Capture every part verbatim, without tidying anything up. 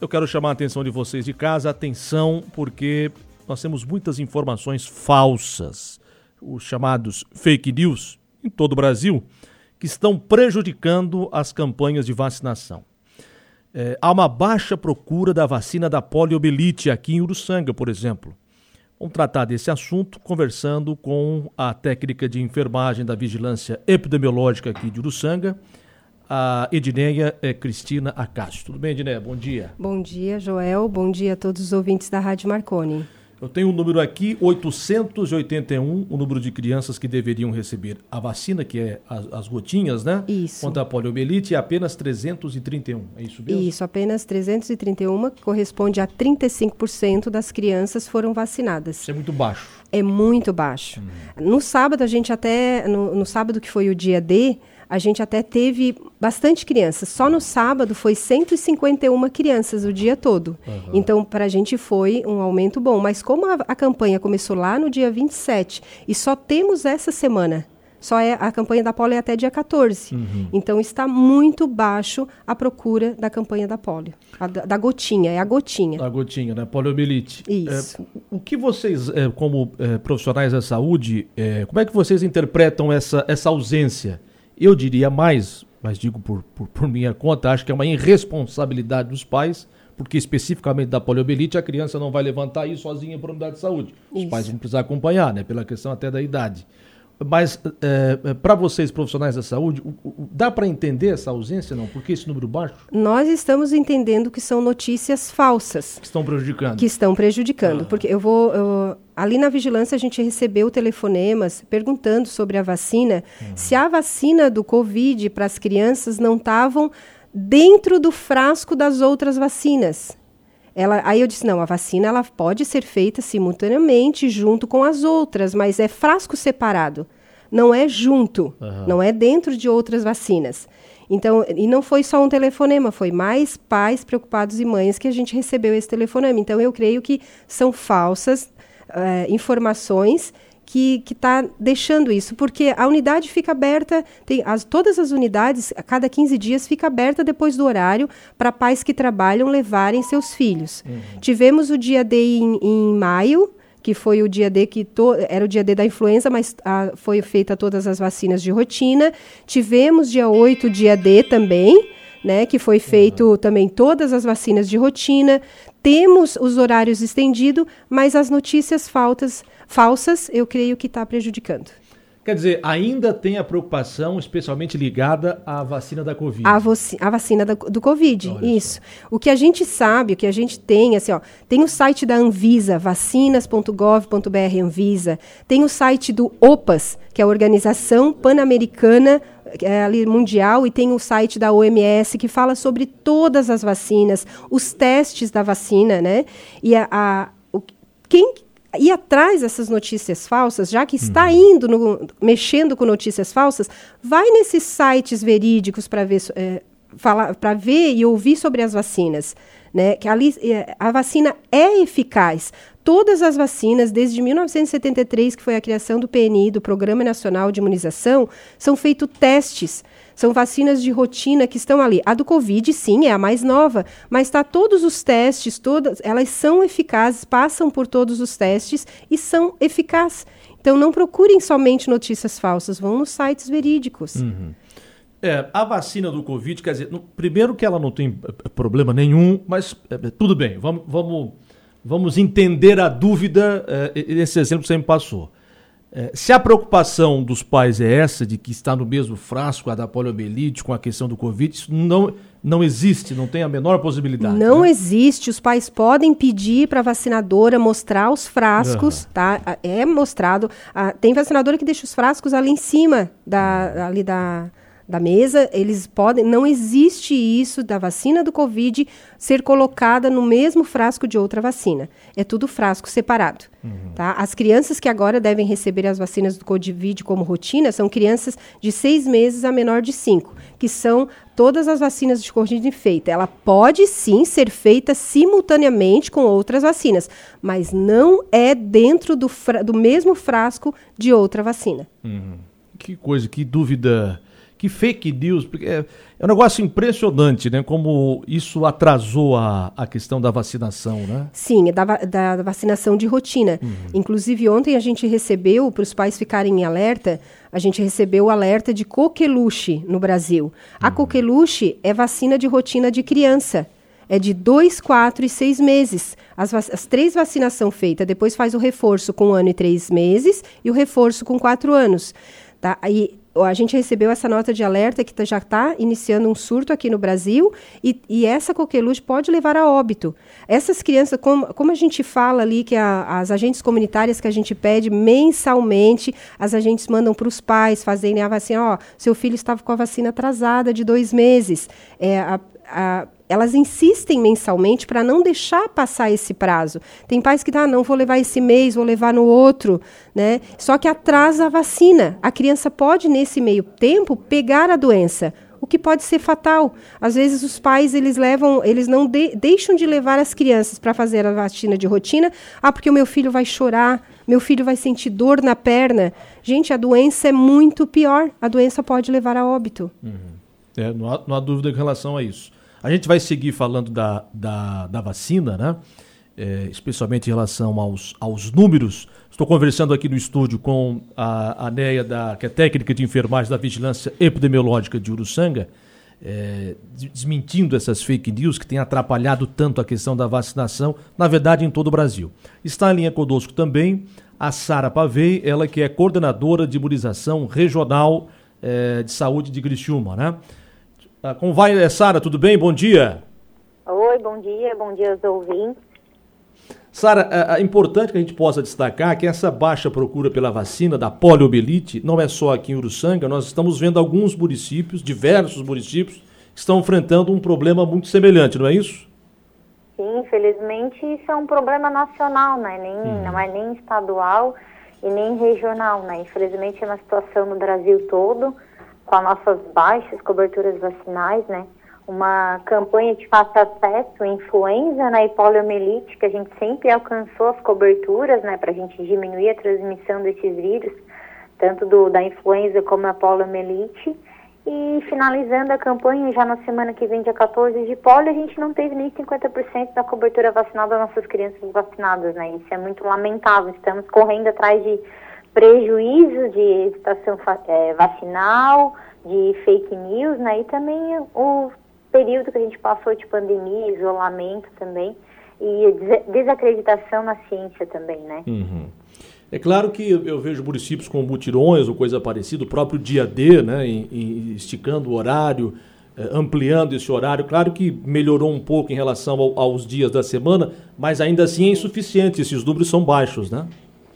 eu quero chamar a atenção de vocês de casa, atenção, porque nós temos muitas informações falsas, os chamados fake news, em todo o Brasil, que estão prejudicando as campanhas de vacinação. É, há uma baixa procura da vacina da poliomielite aqui em Uruçanga, por exemplo. Vamos tratar desse assunto conversando com a técnica de enfermagem da Vigilância Epidemiológica aqui de Uruçanga, a Edneia é, Cristina Acácio. Tudo bem, Edneia? Bom dia. Bom dia, Joel. Bom dia a todos os ouvintes da Rádio Marconi. Eu tenho um número aqui, oitocentos e oitenta e um, o número de crianças que deveriam receber a vacina, que é as, as gotinhas, né? Isso. Contra a poliomielite, é apenas trezentos e trinta e um, é isso mesmo? Isso, apenas trezentos e trinta e um, que corresponde a trinta e cinco por cento das crianças foram vacinadas. Isso é muito baixo. É muito baixo. Uhum. No sábado, a gente até, no, no sábado que foi o dia D, a gente até teve bastante crianças. Só no sábado foi cento e cinquenta e uma crianças o dia todo. Uhum. Então, para a gente foi um aumento bom. Mas como a, a campanha começou lá no dia vinte e sete e só temos essa semana, só é a campanha da polio é até dia quatorze. Uhum. Então, está muito baixo a procura da campanha da polio. A, da, da gotinha, é a gotinha. A gotinha, né? Poliomielite. Isso. É, o que vocês, é, como é, profissionais da saúde, é, como é que vocês interpretam essa, essa ausência? Eu diria mais, mas digo por, por, por minha conta, acho que é uma irresponsabilidade dos pais, porque especificamente da poliomielite a criança não vai levantar aí sozinha para a unidade de saúde. Os Isso. pais vão precisar acompanhar, né, pela questão até da idade. Mas é, para vocês, profissionais da saúde, o, o, dá para entender essa ausência, não? Por que esse número baixo? Nós estamos entendendo que são notícias falsas. Que estão prejudicando. Que estão prejudicando. Ah. Porque eu vou... Eu, ali na vigilância a gente recebeu telefonemas perguntando sobre a vacina, uhum. se a vacina do Covid para as crianças não estavam dentro do frasco das outras vacinas. Ela, aí eu disse, não, a vacina ela pode ser feita simultaneamente junto com as outras, mas é frasco separado, não é junto, uhum. não é dentro de outras vacinas. Então, e não foi só um telefonema, foi mais pais preocupados e mães que a gente recebeu esse telefonema. Então, eu creio que são falsas uh, informações que está deixando isso, porque a unidade fica aberta, tem as, todas as unidades, a cada quinze dias, fica aberta depois do horário para pais que trabalham levarem seus filhos. Uhum. Tivemos o dia D em, em maio, que foi o dia D que to, era o dia D da influenza, mas a, foi feita todas as vacinas de rotina. Tivemos dia oito o dia D também, né, que foi feito uhum. também todas as vacinas de rotina. Temos os horários estendidos, mas as notícias faltas, falsas, eu creio que está prejudicando. Quer dizer, ainda tem a preocupação especialmente ligada à vacina da Covid. A, voci- a vacina da, do Covid, Olha isso. Só. O que a gente sabe, o que a gente tem, assim, ó, tem o site da Anvisa, vacinas ponto gov ponto br Anvisa, tem o site do OPAS, que é a Organização Pan-Americana é, ali, Mundial, e tem o site da O M S, que fala sobre todas as vacinas, os testes da vacina, né? E a, a, o, quem... ir atrás dessas notícias falsas, já que está indo, no, mexendo com notícias falsas, vai nesses sites verídicos para ver, é, falar, para ver e ouvir sobre as vacinas. Né? Que ali, é, a vacina é eficaz. Todas as vacinas, desde mil novecentos e setenta e três, que foi a criação do P N I, do Programa Nacional de Imunização, são feitos testes. São vacinas de rotina que estão ali. A do Covid, sim, é a mais nova, mas está todos os testes, todas, elas são eficazes, passam por todos os testes e são eficazes. Então, não procurem somente notícias falsas, vão nos sites verídicos. Uhum. É, a vacina do Covid, quer dizer, no, primeiro que ela não tem problema nenhum, mas é, tudo bem, vamos, vamos, vamos entender a dúvida, é, esse exemplo que você me passou. É, se a preocupação dos pais é essa, de que está no mesmo frasco a da poliomielite com a questão do Covid, isso não, não existe, não tem a menor possibilidade. Não né? existe, os pais podem pedir para a vacinadora mostrar os frascos, uhum. tá? É mostrado, ah, tem vacinadora que deixa os frascos ali em cima da, ali da, da mesa, eles podem, não existe isso da vacina do Covid ser colocada no mesmo frasco de outra vacina. É tudo frasco separado. Uhum. Tá? As crianças que agora devem receber as vacinas do Covid como rotina são crianças de seis meses a menor de cinco, que são todas as vacinas de Covid feitas. Ela pode sim ser feita simultaneamente com outras vacinas, mas não é dentro do, fra- do mesmo frasco de outra vacina. Uhum. Que coisa, que dúvida... que fake news, porque é, é um negócio impressionante, né? Como isso atrasou a, a questão da vacinação, né? Sim, da, da, da vacinação de rotina. Uhum. Inclusive, ontem a gente recebeu, para os pais ficarem em alerta, a gente recebeu o alerta de coqueluche no Brasil. Uhum. A coqueluche é vacina de rotina de criança. É de dois, quatro e seis meses. As, as três vacinações são feitas. Depois faz o reforço com um ano e três meses e o reforço com quatro anos. Tá? Aí, a gente recebeu essa nota de alerta que já está iniciando um surto aqui no Brasil e, e essa coqueluche pode levar a óbito. Essas crianças, como, como a gente fala ali, que a, as agentes comunitárias que a gente pede mensalmente, as agentes mandam para os pais fazerem a vacina. Ó, seu filho estava com a vacina atrasada de dois meses. É, a, a, elas insistem mensalmente para não deixar passar esse prazo. Tem pais que ah, não vou levar esse mês, vou levar no outro, né? Só que atrasa a vacina. A criança pode, nesse meio tempo, pegar a doença, o que pode ser fatal. Às vezes os pais, eles levam, eles não de, deixam de levar as crianças para fazer a vacina de rotina, ah, porque o meu filho vai chorar, meu filho vai sentir dor na perna. Gente, a doença é muito pior. A doença pode levar a óbito. Uhum. É, não há, não há dúvida em relação a isso. A gente vai seguir falando da, da, da vacina, né? É, especialmente em relação aos, aos números. Estou conversando aqui no estúdio com a, a Neia, da, que é técnica de enfermagem da Vigilância Epidemiológica de Uruçanga, é, desmentindo essas fake news que têm atrapalhado tanto a questão da vacinação, na verdade, em todo o Brasil. Está em linha conosco também a Sara Pavei, ela que é coordenadora de imunização regional é, de saúde de Criciúma, né? Como vai, Sara? Tudo bem? Bom dia. Oi, bom dia. Bom dia aos ouvintes. Sara, é importante que a gente possa destacar que essa baixa procura pela vacina da poliomielite não é só aqui em Uruçanga, nós estamos vendo alguns municípios, diversos municípios, que estão enfrentando um problema muito semelhante, não é isso? Sim, infelizmente isso é um problema nacional, né? Nem, hum. Não é nem estadual e nem regional, né? Infelizmente é uma situação no Brasil todo, com as nossas baixas coberturas vacinais, né? Uma campanha de fácil acesso, influenza, né, e poliomielite, que a gente sempre alcançou as coberturas, né, para a gente diminuir a transmissão desses vírus, tanto do, da influenza como a poliomielite. E finalizando a campanha, já na semana que vem, dia quatorze, de polio, a gente não teve nem cinquenta por cento da cobertura vacinal das nossas crianças vacinadas, né? Isso é muito lamentável. Estamos correndo atrás de prejuízo de estação é, vacinal, de fake news, né? E também o período que a gente passou de pandemia, isolamento também, e desacreditação na ciência também, né? Uhum. É claro que eu vejo municípios com mutirões ou coisa parecida, o próprio dia D, né? Em, em, esticando o horário, ampliando esse horário. Claro que melhorou um pouco em relação ao, aos dias da semana, mas ainda assim é insuficiente, esses números são baixos, né?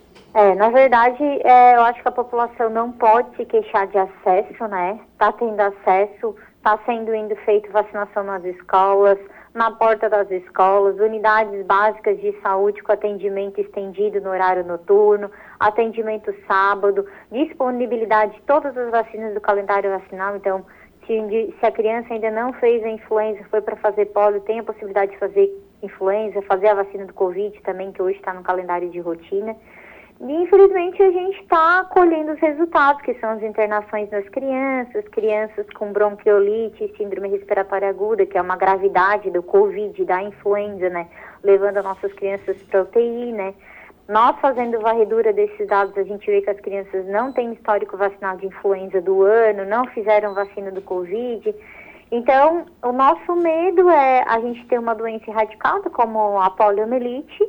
É, na verdade, é, eu acho que a população não pode se queixar de acesso, né? Está tendo acesso, está sendo indo feito vacinação nas escolas, na porta das escolas, unidades básicas de saúde com atendimento estendido no horário noturno, atendimento sábado, disponibilidade de todas as vacinas do calendário vacinal. Então, se, se a criança ainda não fez a influenza, foi para fazer polio, tem a possibilidade de fazer influenza, fazer a vacina do Covid também, que hoje está no calendário de rotina. E, infelizmente, a gente está colhendo os resultados, que são as internações das crianças, crianças com bronquiolite, síndrome respiratória aguda, que é uma gravidade do Covid, da influenza, né? Levando as nossas crianças para U T I, né? Nós fazendo varredura desses dados, a gente vê que as crianças não têm histórico vacinal de influenza do ano, não fizeram vacina do Covid. Então, o nosso medo é a gente ter uma doença erradicada, como a poliomielite,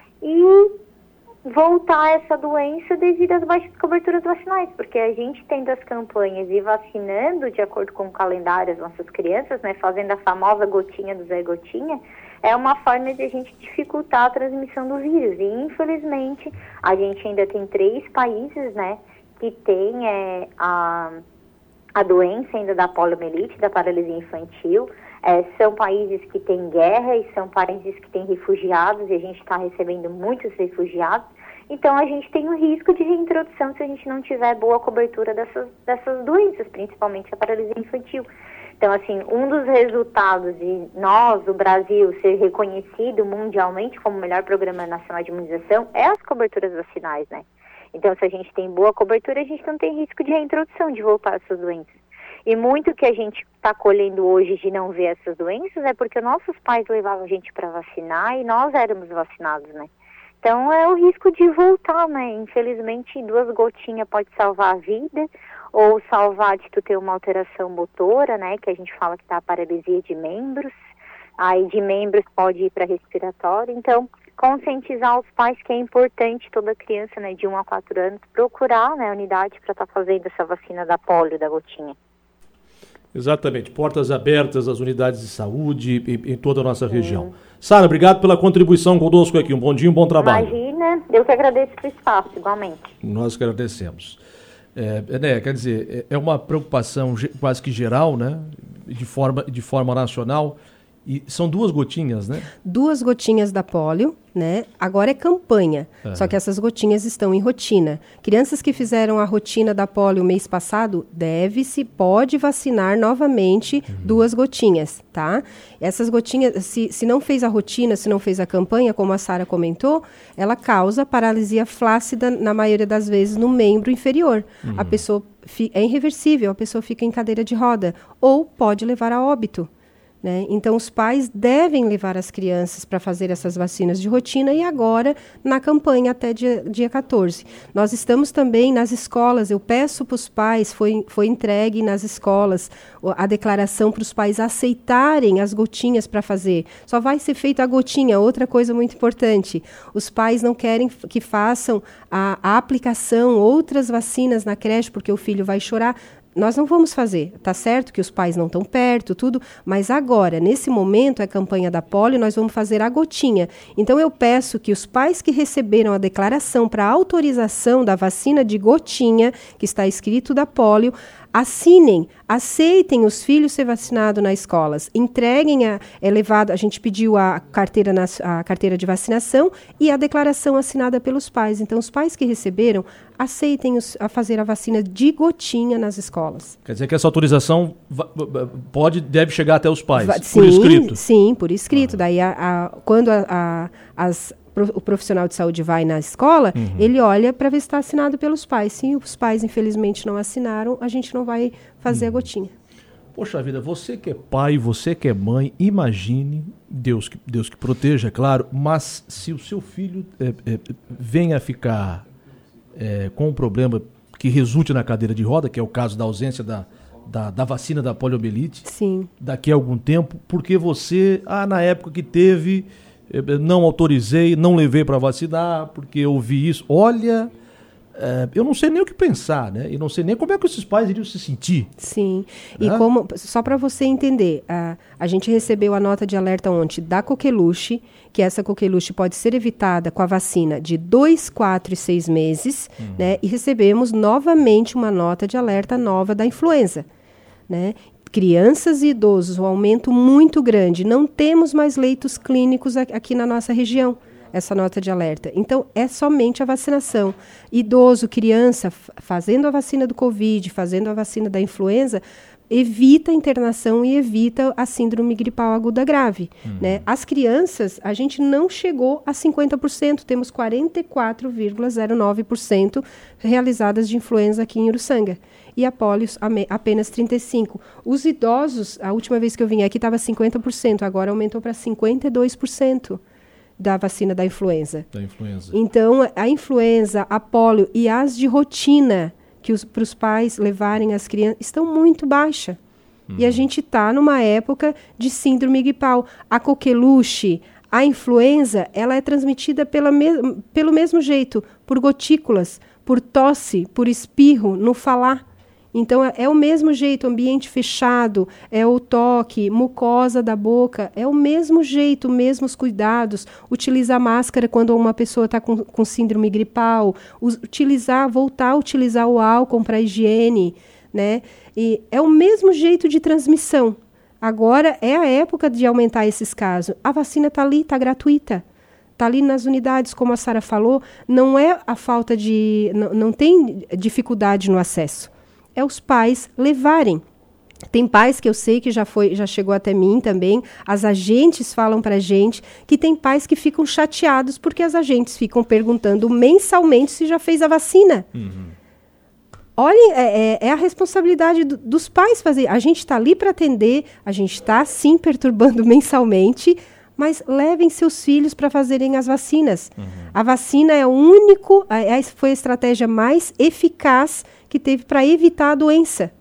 e voltar essa doença devido às baixas coberturas vacinais, porque a gente tendo as campanhas e vacinando de acordo com o calendário as nossas crianças, né, fazendo a famosa gotinha do Zé Gotinha, é uma forma de a gente dificultar a transmissão do vírus. E, infelizmente, a gente ainda tem três países, né, que tem é, a, a doença ainda da poliomielite, da paralisia infantil. É, são países que têm guerra e são países que têm refugiados, e a gente está recebendo muitos refugiados. Então, a gente tem um risco de reintrodução se a gente não tiver boa cobertura dessas, dessas doenças, principalmente a paralisia infantil. Então, assim, um dos resultados de nós, o Brasil, ser reconhecido mundialmente como o melhor programa nacional de imunização é as coberturas vacinais, né? Então, se a gente tem boa cobertura, a gente não tem risco de reintrodução, de voltar a essas doenças. E muito que a gente está colhendo hoje de não ver essas doenças é porque nossos pais levavam a gente para vacinar e nós éramos vacinados, né? Então é o risco de voltar, né? Infelizmente, duas gotinhas pode salvar a vida ou salvar de tu ter uma alteração motora, né? Que a gente fala que tá a paralisia de membros. Aí de membros pode ir para respiratório. Então, conscientizar os pais que é importante toda criança, né, de um a quatro anos, procurar, né, a unidade para estar tá fazendo essa vacina da polio, da gotinha. Exatamente. Portas abertas às unidades de saúde em, em toda a nossa Sim. região. Sara, obrigado pela contribuição conosco aqui. Um bom dia, um bom trabalho. Imagina, eu que agradeço pelo espaço, igualmente. Nós que agradecemos. É, né, quer dizer, é uma preocupação quase que geral, né, de forma, de forma nacional. E são duas gotinhas, né? Duas gotinhas da polio, né? Agora é campanha, uhum. só que essas gotinhas estão em rotina. Crianças que fizeram a rotina da polio mês passado, deve-se, pode vacinar novamente uhum. duas gotinhas, tá? Essas gotinhas, se, se não fez a rotina, se não fez a campanha, como a Sara comentou, ela causa paralisia flácida, na maioria das vezes, no membro inferior. Uhum. A pessoa fi, é irreversível, a pessoa fica em cadeira de roda, ou pode levar a óbito. Né? Então, os pais devem levar as crianças para fazer essas vacinas de rotina e agora na campanha até dia, dia quatorze. Nós estamos também nas escolas, eu peço para os pais, foi, foi entregue nas escolas a declaração para os pais aceitarem as gotinhas para fazer. Só vai ser feita a gotinha, outra coisa muito importante. Os pais não querem que façam a, a aplicação, outras vacinas na creche, porque o filho vai chorar. Nós não vamos fazer, tá certo que os pais não estão perto, tudo, mas agora, nesse momento, é a campanha da polio, nós vamos fazer a gotinha. Então, eu peço que os pais que receberam a declaração para autorização da vacina de gotinha, que está escrito da polio, assinem, aceitem os filhos ser vacinados nas escolas, entreguem a, é levado, a gente pediu a carteira, na, a carteira de vacinação e a declaração assinada pelos pais. Então, os pais que receberam, aceitem os, a fazer a vacina de gotinha nas escolas. Quer dizer que essa autorização pode, deve chegar até os pais, sim, por escrito? Sim, por escrito. Ah. Daí, a, a, quando a, a, as... o profissional de saúde vai na escola, uhum. ele olha para ver se está assinado pelos pais. Se os pais, infelizmente, não assinaram, a gente não vai fazer uhum. a gotinha. Poxa vida, você que é pai, você que é mãe, imagine, Deus que, Deus que proteja, é claro, mas se o seu filho é, é, venha a ficar é, com um problema que resulte na cadeira de roda, que é o caso da ausência da, da, da vacina da poliomielite, Sim. daqui a algum tempo, porque você, ah, na época que teve... não autorizei, não levei para vacinar, porque eu vi isso. Olha, é, eu não sei nem o que pensar, né? E não sei nem como é que esses pais iriam se sentir. Sim. Né? E como, só para você entender, a, a gente recebeu a nota de alerta ontem da coqueluche, que essa coqueluche pode ser evitada com a vacina de dois, quatro e seis meses, uhum. né? E recebemos novamente uma nota de alerta nova da influenza, né? Crianças e idosos, um aumento muito grande. Não temos mais leitos clínicos aqui na nossa região, essa nota de alerta. Então, é somente a vacinação. Idoso, criança, fazendo a vacina do Covid, fazendo a vacina da influenza, evita a internação e evita a síndrome gripal aguda grave. Uhum. Né? As crianças, a gente não chegou a cinquenta por cento, temos quarenta e quatro vírgula zero nove por cento realizadas de influenza aqui em Uruçanga. E a polio apenas trinta e cinco por cento. Os idosos, a última vez que eu vim aqui estava cinquenta por cento, agora aumentou para cinquenta e dois por cento da vacina da influenza. Da influenza. Então, a influenza, a polio e as de rotina, que para os pais levarem as crianças, estão muito baixas. Uhum. E a gente está numa época de síndrome gripal. A coqueluche, a influenza, ela é transmitida pela me- pelo mesmo jeito, por gotículas, por tosse, por espirro, no falar. Então, é, é o mesmo jeito, ambiente fechado, é o toque, mucosa da boca, é o mesmo jeito, mesmos cuidados. Utilizar máscara quando uma pessoa está com, com síndrome gripal, us, utilizar, voltar a utilizar o álcool para higiene, né? E é o mesmo jeito de transmissão. Agora é a época de aumentar esses casos. A vacina está ali, está gratuita. Está ali nas unidades, como a Sara falou, não é a falta de... Não, não tem dificuldade no acesso. É os pais levarem. Tem pais que eu sei que já, foi, já chegou até mim também, as agentes falam para a gente que tem pais que ficam chateados porque as agentes ficam perguntando mensalmente se já fez a vacina. Uhum. Olhem, é, é a responsabilidade do, dos pais fazer. A gente está ali para atender, a gente está sim perturbando mensalmente, mas levem seus filhos para fazerem as vacinas. Uhum. A vacina é o único, é, foi a estratégia mais eficaz que teve para evitar a doença.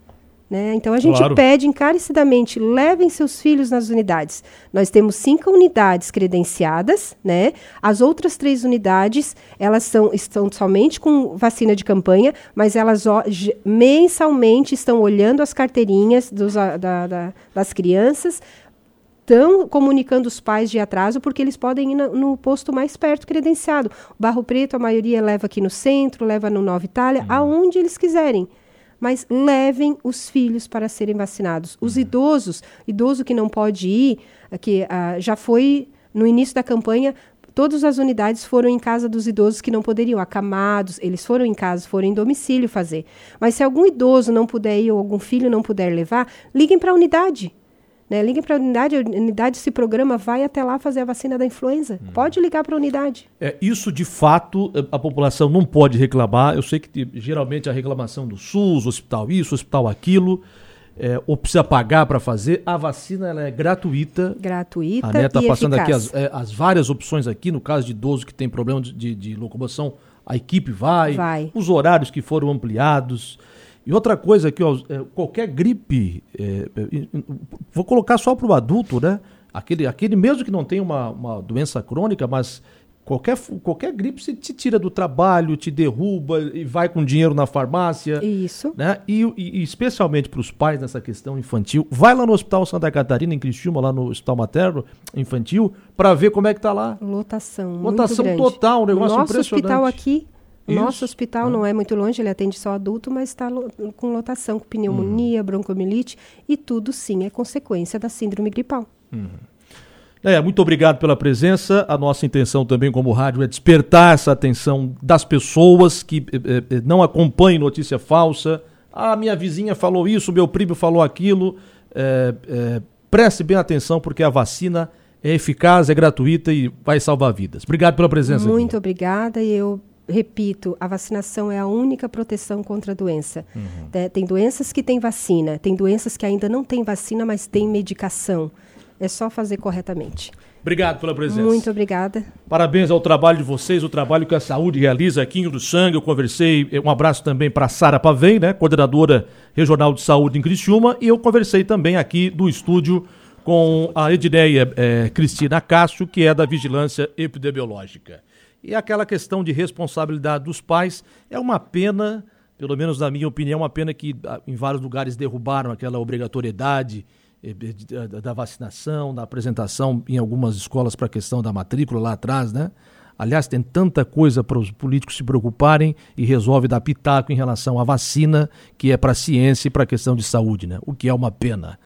Né? Então, a gente claro. pede encarecidamente, levem seus filhos nas unidades. Nós temos cinco unidades credenciadas, né? As outras três unidades, elas são, estão somente com vacina de campanha, mas elas ó, mensalmente estão olhando as carteirinhas dos, a, da, da, das crianças, estão comunicando os pais de atraso, porque eles podem ir no, no posto mais perto credenciado. O Barro Preto, a maioria leva aqui no centro, leva no Nova Itália, uhum. aonde eles quiserem. Mas levem os filhos para serem vacinados. Os uhum. idosos, idoso que não pode ir, que uh, já foi no início da campanha, todas as unidades foram em casa dos idosos que não poderiam, acamados, eles foram em casa, foram em domicílio fazer. Mas se algum idoso não puder ir ou algum filho não puder levar, liguem para a unidade. Né? Liguem para a unidade, a unidade se programa, vai até lá fazer a vacina da influenza. Hum. Pode ligar para a unidade. É, isso, de fato, a população não pode reclamar. Eu sei que geralmente a reclamação do SUS, hospital isso, hospital aquilo, é, ou precisa pagar para fazer. A vacina ela é gratuita. Gratuita a Né, tá e passando eficaz. aqui as, é, as várias opções aqui. No caso de idoso que tem problema de, de, de locomoção, a equipe vai. Vai. Os horários que foram ampliados. E outra coisa aqui, ó, qualquer gripe, é, vou colocar só para o adulto, né? Aquele, aquele mesmo que não tem uma, uma doença crônica, mas qualquer, qualquer gripe você te tira do trabalho, te derruba e vai com dinheiro na farmácia. Isso. Né? E, e especialmente para os pais nessa questão infantil, vai lá no Hospital Santa Catarina, em Criciúma, lá no Hospital Materno Infantil, para ver como é que tá lá. Lotação, Lotação muito total, um negócio Nosso impressionante. Hospital aqui... O Isso. nosso hospital ah. não é muito longe, ele atende só adulto, mas está lo- com lotação, com pneumonia, uhum. broncomielite, e tudo sim é consequência da síndrome gripal. Uhum. É, muito obrigado pela presença. A nossa intenção também como rádio é despertar essa atenção das pessoas que eh, eh, não acompanhem notícia falsa. Ah, minha vizinha falou isso, meu primo falou aquilo. É, é, preste bem atenção, porque a vacina é eficaz, é gratuita e vai salvar vidas. Obrigado pela presença. Muito aqui. obrigada, e eu repito, a vacinação é a única proteção contra a doença. Uhum. É, tem doenças que têm vacina, tem doenças que ainda não têm vacina, mas têm medicação. É só fazer corretamente. Obrigado pela presença. Muito obrigada. Parabéns ao trabalho de vocês, o trabalho que a saúde realiza aqui em Rio do Sangue. Eu conversei, um abraço também para a Sara Pavém, né, coordenadora regional de saúde em Criciúma, e eu conversei também aqui do estúdio com a Edneia é, Cristina Cássio, que é da Vigilância Epidemiológica. E aquela questão de responsabilidade dos pais é uma pena, pelo menos na minha opinião, uma pena que em vários lugares derrubaram aquela obrigatoriedade da vacinação, da apresentação em algumas escolas para a questão da matrícula lá atrás, né? Aliás, tem tanta coisa para os políticos se preocuparem e resolve dar pitaco em relação à vacina, que é para a ciência e para a questão de saúde, né? O que é uma pena.